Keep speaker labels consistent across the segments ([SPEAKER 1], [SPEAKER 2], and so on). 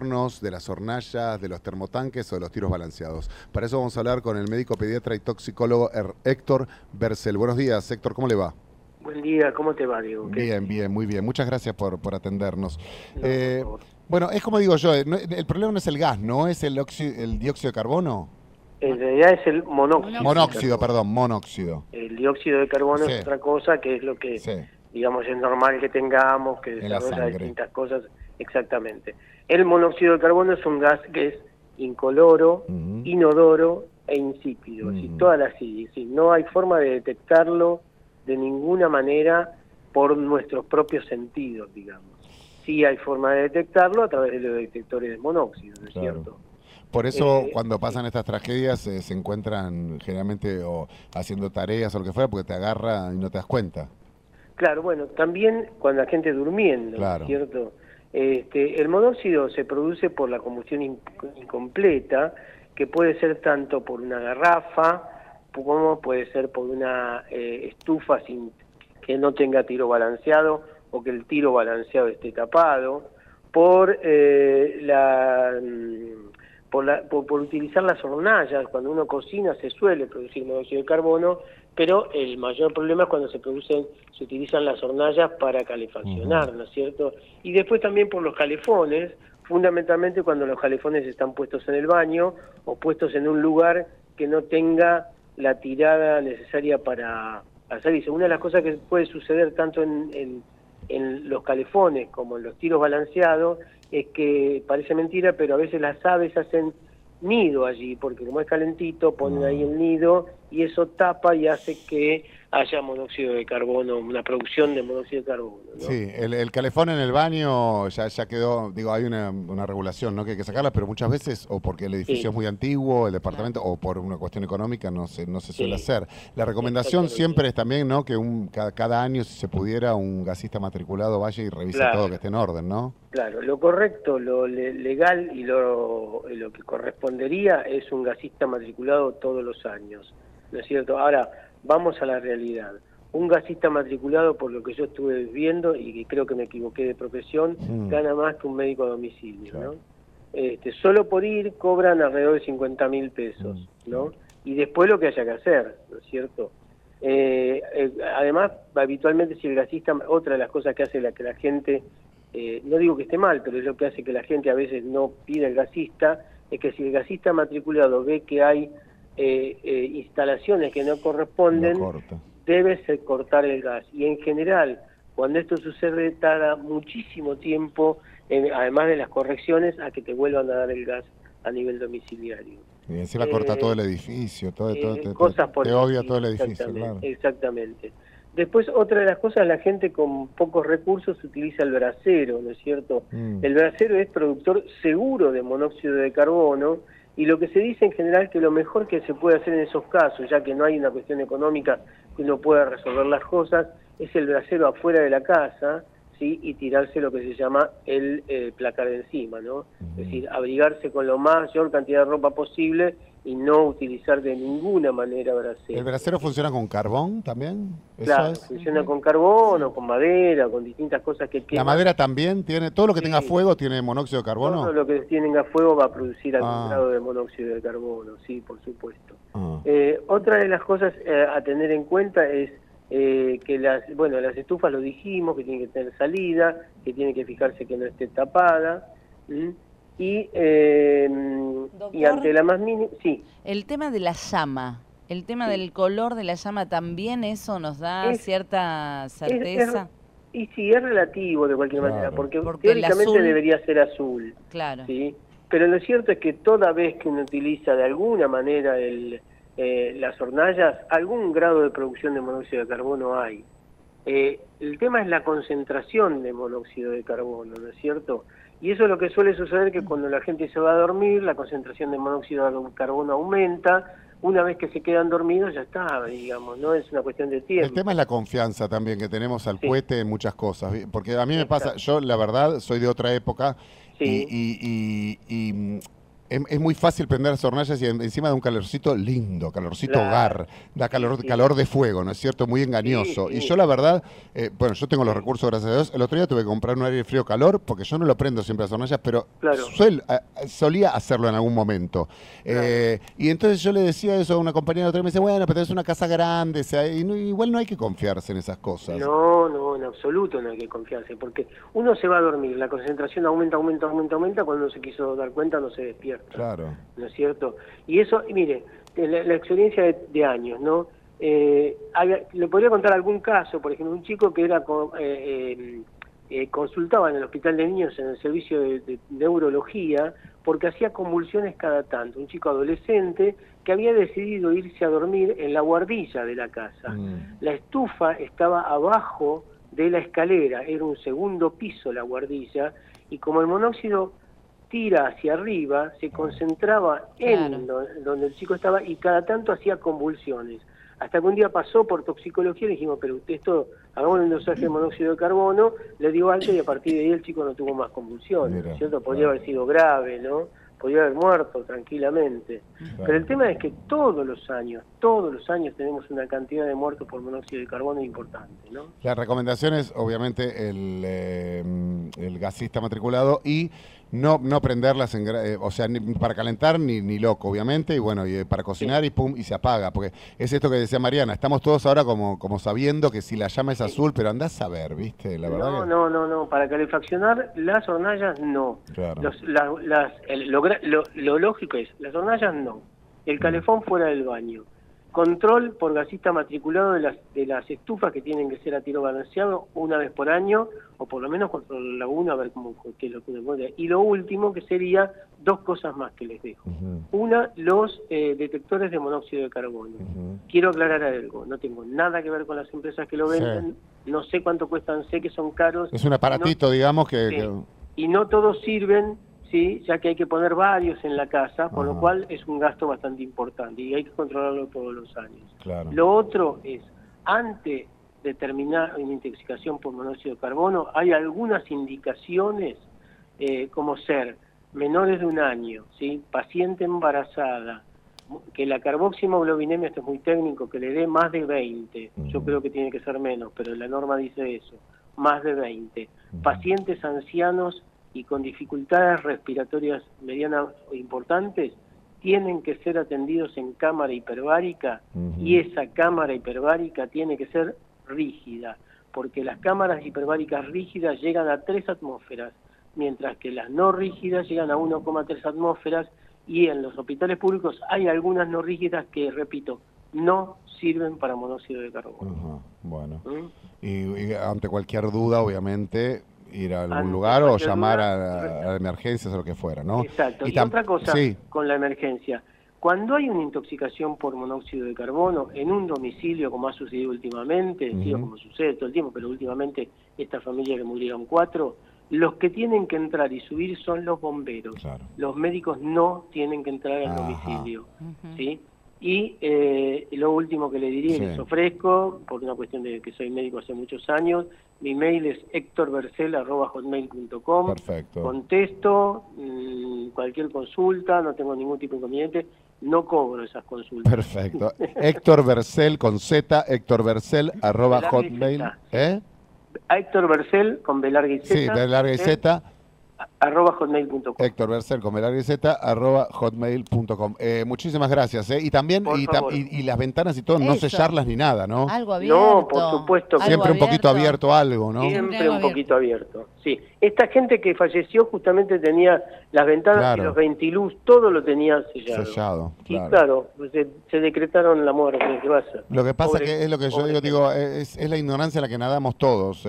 [SPEAKER 1] hornos, de las hornallas, de los termotanques o de los tiros balanceados. Para eso vamos a hablar con el médico pediatra y toxicólogo Héctor Bercel. Buenos días, Héctor, ¿cómo le va?
[SPEAKER 2] Buen día, ¿cómo te va, Diego?
[SPEAKER 1] Bien, bien, muy bien. Muchas gracias por atendernos.
[SPEAKER 2] No, por favor.
[SPEAKER 1] Bueno, es como digo yo, el problema no es el gas, ¿no? ¿Es el dióxido de carbono?
[SPEAKER 2] En realidad es el monóxido.
[SPEAKER 1] Monóxido, perdón, monóxido.
[SPEAKER 2] El dióxido de carbono
[SPEAKER 1] Sí.
[SPEAKER 2] es otra cosa, que es lo que,
[SPEAKER 1] Sí.
[SPEAKER 2] digamos, es normal que tengamos, que
[SPEAKER 1] En la
[SPEAKER 2] desarrolla
[SPEAKER 1] sangre.
[SPEAKER 2] distintas cosas. Exactamente. El monóxido de carbono es un gas que es incoloro,
[SPEAKER 1] Ujú.
[SPEAKER 2] inodoro e insípido.
[SPEAKER 1] Ujú.
[SPEAKER 2] Así, todas las sí. No hay forma de detectarlo de ninguna manera por nuestros propios sentidos, digamos. Sí hay forma de detectarlo a través de los detectores de monóxido, ¿no es
[SPEAKER 1] Claro.
[SPEAKER 2] cierto?
[SPEAKER 1] Por eso cuando
[SPEAKER 2] Sí.
[SPEAKER 1] pasan estas tragedias se encuentran generalmente o haciendo tareas o lo que fuera porque te agarra y no te das cuenta.
[SPEAKER 2] Claro, bueno, también cuando la gente durmiendo,
[SPEAKER 1] Claro.
[SPEAKER 2] ¿cierto? El monóxido se produce por la combustión incompleta, que puede ser tanto por una garrafa, como puede ser por una estufa que no tenga tiro balanceado o que el tiro balanceado esté tapado, por por utilizar las hornallas. Cuando uno cocina se suele producir monóxido de carbono, pero el mayor problema es cuando se utilizan las hornallas para calefaccionar,
[SPEAKER 1] Ujú.
[SPEAKER 2] ¿no es cierto? Y después también por los calefones, fundamentalmente cuando los calefones están puestos en el baño o puestos en un lugar que no tenga la tirada necesaria para salirse. Una de las cosas que puede suceder tanto en los calefones como en los tiros balanceados es que parece mentira, pero a veces las aves hacen nido allí, porque como es calentito, ponen ahí el nido y eso tapa y hace que haya monóxido de carbono, una producción de monóxido de carbono, ¿no?
[SPEAKER 1] Sí, el calefón en el baño ya quedó, digo, hay una regulación, ¿no? Que hay que sacarla, pero muchas veces, o porque el edificio
[SPEAKER 2] Sí,
[SPEAKER 1] es muy antiguo, el departamento, o por una cuestión económica, no se suele
[SPEAKER 2] sí,
[SPEAKER 1] hacer. La recomendación
[SPEAKER 2] exactamente.
[SPEAKER 1] siempre es también, ¿no? Que cada año, si se pudiera, un gasista matriculado vaya y revise todo, que
[SPEAKER 2] Claro,
[SPEAKER 1] esté en orden, ¿no?
[SPEAKER 2] claro. Lo correcto, lo legal y lo que correspondería es un gasista matriculado todos los años, ¿no es cierto? Ahora, vamos a la realidad. Un gasista matriculado, por lo que yo estuve viendo, y que creo que me equivoqué de profesión,
[SPEAKER 1] Mm,
[SPEAKER 2] gana más que un médico a domicilio,
[SPEAKER 1] claro.
[SPEAKER 2] ¿no? Solo por ir cobran alrededor de 50.000
[SPEAKER 1] Mm,
[SPEAKER 2] pesos,
[SPEAKER 1] claro.
[SPEAKER 2] ¿no? Y después lo que haya que hacer, ¿no es cierto? Además, habitualmente si el gasista, otra de las cosas que hace que la gente, no digo que esté mal, pero es lo que hace que la gente a veces no pida el gasista, es que si el gasista matriculado ve que hay instalaciones que no
[SPEAKER 1] Lo
[SPEAKER 2] corresponden,
[SPEAKER 1] corta.
[SPEAKER 2] debe ser cortar el gas. Y en general, cuando esto sucede, tarda muchísimo tiempo, además de las correcciones, a que te vuelvan a dar el gas a nivel domiciliario.
[SPEAKER 1] Y encima corta todo el
[SPEAKER 2] Eh,
[SPEAKER 1] edificio,
[SPEAKER 2] Cosas por
[SPEAKER 1] te
[SPEAKER 2] el
[SPEAKER 1] odia todo el
[SPEAKER 2] estilo,
[SPEAKER 1] edificio,
[SPEAKER 2] exactamente,
[SPEAKER 1] claro.
[SPEAKER 2] exactamente. Después, otra de las cosas, la gente con pocos recursos utiliza el brasero, ¿no es cierto?
[SPEAKER 1] Mm.
[SPEAKER 2] El brasero es productor seguro de monóxido de carbono, y lo que se dice en general que lo mejor que se puede hacer en esos casos, ya que no hay una cuestión económica que uno pueda resolver las cosas, es el brasero afuera de la casa, ¿sí? Y tirarse lo que se llama el placar encima, ¿no? Es decir, abrigarse con la mayor cantidad de ropa posible y no utilizar de ninguna manera
[SPEAKER 1] ¿El
[SPEAKER 2] brasero, ¿no es
[SPEAKER 1] brasero
[SPEAKER 2] cierto?
[SPEAKER 1] funciona con carbón también? ¿Eso
[SPEAKER 2] Claro,
[SPEAKER 1] es?
[SPEAKER 2] funciona con carbón o con madera, con distintas cosas que
[SPEAKER 1] La
[SPEAKER 2] queman.
[SPEAKER 1] madera también tiene, todo lo que tenga
[SPEAKER 2] Sí,
[SPEAKER 1] fuego tiene monóxido de
[SPEAKER 2] todo
[SPEAKER 1] carbono.
[SPEAKER 2] lo que tienen a fuego va a producir algún
[SPEAKER 1] Ah,
[SPEAKER 2] grado de monóxido de carbono, sí, por supuesto.
[SPEAKER 1] ah.
[SPEAKER 2] Otra de las cosas a tener en cuenta es que las estufas lo dijimos, que tienen que tener salida, que tiene que fijarse que no esté tapada, ¿m? y, eh, y
[SPEAKER 3] Doctor,
[SPEAKER 2] ante la más mínima, sí,
[SPEAKER 3] el tema de la llama, el tema
[SPEAKER 2] sí,
[SPEAKER 3] del color de la llama, ¿también eso nos da
[SPEAKER 2] es,
[SPEAKER 3] cierta
[SPEAKER 2] es, es-
[SPEAKER 3] certeza?
[SPEAKER 2] y sí, es relativo de cualquier manera,
[SPEAKER 1] Claro.
[SPEAKER 2] porque
[SPEAKER 3] Porque el
[SPEAKER 2] teóricamente
[SPEAKER 3] azul,
[SPEAKER 2] debería ser azul,
[SPEAKER 3] claro.
[SPEAKER 2] ¿sí? Pero lo cierto es que toda vez que uno utiliza de alguna manera las hornallas, algún grado de producción de monóxido de carbono hay. El tema es la concentración de monóxido de carbono, ¿no es cierto? Y eso es lo que suele suceder, que cuando la gente se va a dormir, la concentración de monóxido de carbono aumenta. Una vez que se quedan dormidos, ya está, digamos, no es una cuestión de
[SPEAKER 1] El tema es
[SPEAKER 2] tiempo.
[SPEAKER 1] la confianza también que tenemos al
[SPEAKER 2] Sí,
[SPEAKER 1] cohete en muchas cosas, porque a mí me pasa,
[SPEAKER 2] exacto.
[SPEAKER 1] yo la verdad soy de otra época y,
[SPEAKER 2] Sí,
[SPEAKER 1] y- y- y, es muy fácil prender las hornallas y encima de un calorcito lindo, calorcito
[SPEAKER 2] Claro.
[SPEAKER 1] hogar, da calor,
[SPEAKER 2] Sí.
[SPEAKER 1] calor de fuego, ¿no es cierto? Muy engañoso.
[SPEAKER 2] Sí,
[SPEAKER 1] Y
[SPEAKER 2] sí.
[SPEAKER 1] yo la verdad, bueno, yo tengo los recursos, gracias a Dios. El otro día tuve que comprar un aire frío calor, porque yo no lo prendo siempre las hornallas, pero
[SPEAKER 2] Claro.
[SPEAKER 1] solía hacerlo en algún momento. Y entonces yo le decía eso a una compañera otra vez, me dice, bueno, pero es una casa grande, o sea, y igual no hay que confiarse en esas cosas.
[SPEAKER 2] No, no, en absoluto no hay que confiarse, porque uno se va a dormir, la concentración aumenta, cuando uno se quiso dar cuenta no se despierta.
[SPEAKER 1] Claro.
[SPEAKER 2] ¿No es cierto? Y eso, mire, la experiencia de años, ¿no? Le podría contar algún caso, por ejemplo, un chico que era consultaba en el hospital de niños en el servicio de neurología porque hacía convulsiones cada tanto, un chico adolescente que había decidido irse a dormir en la guardilla de la casa. La estufa estaba abajo de la escalera, era un segundo piso la guardilla, y como el monóxido tira hacia arriba, se concentraba en donde el chico estaba y cada tanto hacía convulsiones. Hasta que un día pasó por toxicología y le dijimos, pero esto, hagamos un dosaje de monóxido de carbono, le dio alta y a partir de ahí el chico no tuvo más convulsiones, ¿no es cierto? Podría haber sido grave, ¿no? Podría haber muerto tranquilamente. Pero el tema es que todos los años tenemos una cantidad de muertos por monóxido de carbono importante, ¿no?
[SPEAKER 1] La recomendación es, obviamente, el gasista matriculado y no prenderlas, o sea, ni para calentar ni loco, obviamente, y bueno, y para cocinar y pum, y se apaga, porque es esto que decía Mariana, estamos todos ahora como sabiendo que si la llama es azul, pero andás a ver, ¿viste? La verdad
[SPEAKER 2] No, para calefaccionar las hornallas no.
[SPEAKER 1] Claro.
[SPEAKER 2] Lo lógico es, las hornallas no, el calefón fuera del baño. Control por gasista matriculado de las estufas que tienen que ser a tiro balanceado una vez por año, o por lo menos controlar una, a ver qué es lo que uno encuentra. Y lo último que sería dos cosas más que les dejo. Una, los detectores de monóxido de carbono. Quiero aclarar algo, no tengo nada que ver con las empresas que lo venden, no sé cuánto cuestan, sé que son caros.
[SPEAKER 1] Es un aparatito, digamos,
[SPEAKER 2] y no todos sirven, sí, ya que hay que poner varios en la casa, por lo cual es un gasto bastante importante y hay que controlarlo todos los años.
[SPEAKER 1] Claro.
[SPEAKER 2] Lo otro es, antes de terminar una intoxicación por monóxido de carbono, hay algunas indicaciones como ser menores de 1 año, ¿sí? Paciente embarazada, que la carboximoglobinemia, esto es muy técnico, que le dé más de 20, yo creo que tiene que ser menos, pero la norma dice eso, más de 20. Pacientes ancianos y con dificultades respiratorias medianas o importantes tienen que ser atendidos en cámara hiperbárica y esa cámara hiperbárica tiene que ser rígida, porque las cámaras hiperbáricas rígidas llegan a 3 atmósferas, mientras que las no rígidas llegan a 1,3 atmósferas y en los hospitales públicos hay algunas no rígidas que, repito, no sirven para monóxido de carbono.
[SPEAKER 1] Bueno, y ante cualquier duda, obviamente, ir a algún lugar o llamar a emergencias o lo que fuera, ¿no?
[SPEAKER 2] Exacto. Y otra cosa con la emergencia, cuando hay una intoxicación por monóxido de carbono en un domicilio, como ha sucedido últimamente, como sucede todo el tiempo, pero últimamente esta familia que murieron 4, los que tienen que entrar y subir son los bomberos. Claro. Los médicos no tienen que entrar al domicilio, ¿sí? Y lo último que le diría, les ofrezco, por una cuestión de que soy médico hace muchos años, mi mail es hectorbercel@hotmail.com.
[SPEAKER 1] Perfecto.
[SPEAKER 2] Contesto cualquier consulta, no tengo ningún tipo de inconveniente, no cobro esas consultas.
[SPEAKER 1] Perfecto. Héctor Bercel con Z, hectorbercel@hotmail.
[SPEAKER 2] Héctor Bercel con B larga y Z.
[SPEAKER 1] Sí, B larga y Z.
[SPEAKER 2] @hotmail.com.
[SPEAKER 1] Héctor Bercel con Z @hotmail.com. Muchísimas gracias. Y también y las ventanas y todo, no sellarlas ni nada, ¿no?
[SPEAKER 3] Algo abierto.
[SPEAKER 2] No, por supuesto.
[SPEAKER 1] Siempre un poquito abierto algo, ¿no?
[SPEAKER 2] Siempre un poquito abierto. Sí. Esta gente que falleció justamente tenía las ventanas y los ventiluz, todo lo tenía sellado. Y claro, se decretaron la muerte. ¿Qué va a hacer?
[SPEAKER 1] Lo que pasa que es lo que yo digo, es la ignorancia en la que nadamos todos.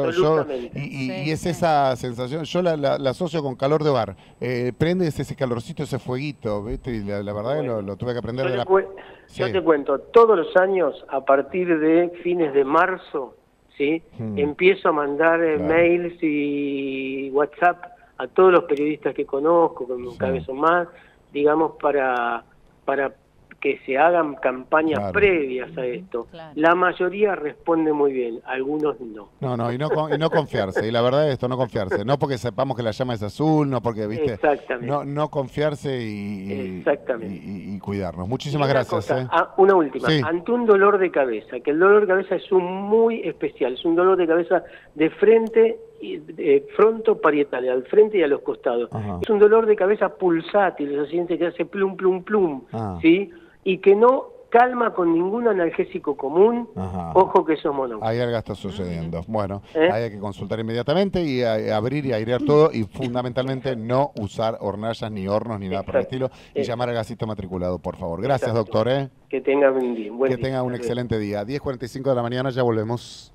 [SPEAKER 1] Y es esa sensación, yo la asocio con calor de hogar. Prendes ese calorcito, ese fueguito, ¿viste? Y la verdad que lo tuve que aprender de la...
[SPEAKER 2] Yo te cuento, todos los años, a partir de fines de marzo, ¿sí? Empiezo a mandar mails y WhatsApp a todos los periodistas que conozco, que cada vez son más, digamos, para que se hagan campañas
[SPEAKER 1] Claro.
[SPEAKER 2] previas a esto.
[SPEAKER 3] Claro.
[SPEAKER 2] La mayoría responde muy bien, algunos no.
[SPEAKER 1] No, y no confiarse. Y la verdad es esto, no confiarse. No porque sepamos que la llama es azul, no porque, viste,
[SPEAKER 2] Exactamente.
[SPEAKER 1] no confiarse y cuidarnos. Muchísimas
[SPEAKER 2] Y una
[SPEAKER 1] gracias.
[SPEAKER 2] cosa, una última.
[SPEAKER 1] Sí.
[SPEAKER 2] Ante un dolor de cabeza, que el dolor de cabeza es un muy especial, es un dolor de cabeza de frente, frontoparietal, al frente y a los costados.
[SPEAKER 1] Ajá.
[SPEAKER 2] Es un dolor de cabeza pulsátil, se siente que hace plum, plum, plum,
[SPEAKER 1] Ah.
[SPEAKER 2] ¿sí? Y que no calma con ningún analgésico común.
[SPEAKER 1] Ajá.
[SPEAKER 2] Ojo que eso es monóxido.
[SPEAKER 1] Ahí algo está sucediendo. Bueno,
[SPEAKER 2] ¿Eh?
[SPEAKER 1] ahí hay que consultar inmediatamente y abrir y airear todo y fundamentalmente no usar hornallas ni hornos ni nada por el
[SPEAKER 2] Exacto.
[SPEAKER 1] estilo y llamar al gasista matriculado, por favor. Gracias,
[SPEAKER 2] Exacto.
[SPEAKER 1] doctor.
[SPEAKER 2] Que tenga un día. Buen
[SPEAKER 1] Que
[SPEAKER 2] día.
[SPEAKER 1] tenga un
[SPEAKER 2] Hasta luego.
[SPEAKER 1] excelente día. 10:45 de la mañana, ya volvemos.